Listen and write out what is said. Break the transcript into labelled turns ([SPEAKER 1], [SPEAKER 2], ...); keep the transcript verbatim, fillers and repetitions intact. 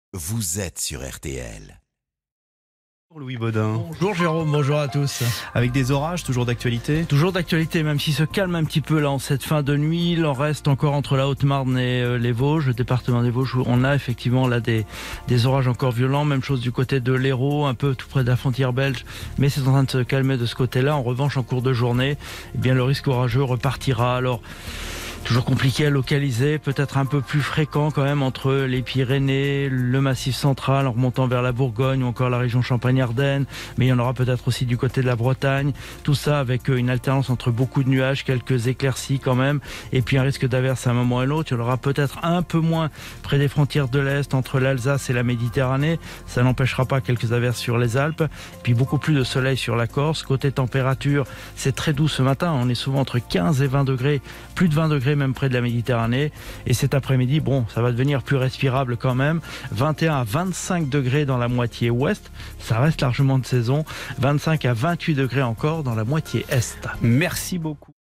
[SPEAKER 1] Vous êtes sur R T L.
[SPEAKER 2] Louis Baudin.
[SPEAKER 3] Bonjour Jérôme, bonjour à tous.
[SPEAKER 2] Avec des orages, toujours d'actualité.
[SPEAKER 3] Toujours d'actualité, même s'il se calme un petit peu là en cette fin de nuit. Il en reste encore entre la Haute-Marne et euh, les Vosges, le département des Vosges, où on a effectivement là des, des orages encore violents. Même chose du côté de l'Hérault, un peu tout près de la frontière belge, mais c'est en train de se calmer de ce côté-là. En revanche, en cours de journée, eh bien le risque orageux repartira. Alors, toujours compliqué à localiser, peut-être un peu plus fréquent quand même entre les Pyrénées, le Massif central en remontant vers la Bourgogne ou encore la région Champagne-Ardenne, mais il y en aura peut-être aussi du côté de la Bretagne. Tout ça avec une alternance entre beaucoup de nuages, quelques éclaircies quand même, et puis un risque d'averse à un moment et l'autre. Il y en aura peut-être un peu moins près des frontières de l'Est, entre l'Alsace et la Méditerranée. Ça n'empêchera pas quelques averses sur les Alpes, puis beaucoup plus de soleil sur la Corse. Côté température, c'est très doux ce matin, on est souvent entre quinze et vingt degrés, plus de vingt degrés même près de la Méditerranée, et cet après-midi, bon, ça va devenir plus respirable quand même, vingt et un à vingt-cinq degrés dans la moitié ouest, ça reste largement de saison, vingt-cinq à vingt-huit degrés encore dans la moitié est.
[SPEAKER 2] Merci beaucoup.